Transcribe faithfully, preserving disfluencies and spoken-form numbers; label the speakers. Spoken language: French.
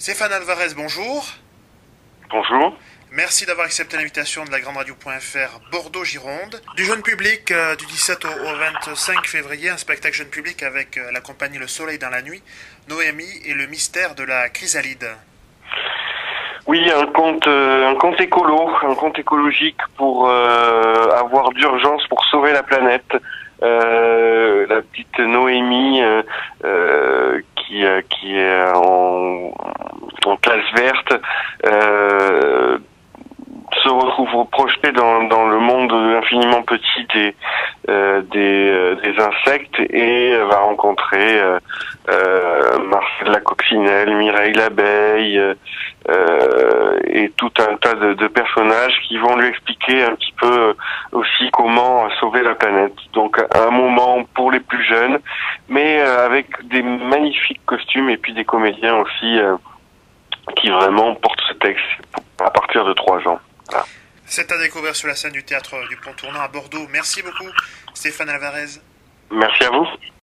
Speaker 1: Stéphane Alvarez, bonjour.
Speaker 2: Bonjour.
Speaker 1: Merci d'avoir accepté l'invitation de la Grande Radio.fr Bordeaux-Gironde. Du jeune public, euh, du dix-sept au, au vingt-cinq février, un spectacle jeune public avec euh, la compagnie Le Soleil dans la nuit, Noémie et le mystère de la chrysalide.
Speaker 2: Oui, un conte, euh, un conte écolo, un conte écologique pour euh, avoir d'urgence pour sauver la planète. Euh, la petite Noémie euh, euh, qui, euh, qui est en, en classe verte euh, se retrouve projetée dans, dans le monde infiniment petit des euh, des, euh, des insectes et va rencontrer euh, euh, Marcel la coccinelle, Mireille l'abeille euh, et tout un tas de, de personnages qui vont lui expliquer un petit peu aussi comment sauver la planète. Donc un moment pour les plus jeunes, mais euh, avec des magnifiques costumes et puis des comédiens aussi euh, qui vraiment portent ce texte à partir de trois ans. Voilà.
Speaker 1: C'est à découvrir sur la scène du théâtre du Pont Tournant à Bordeaux. Merci beaucoup, Stéphane Alvarez.
Speaker 2: Merci à vous.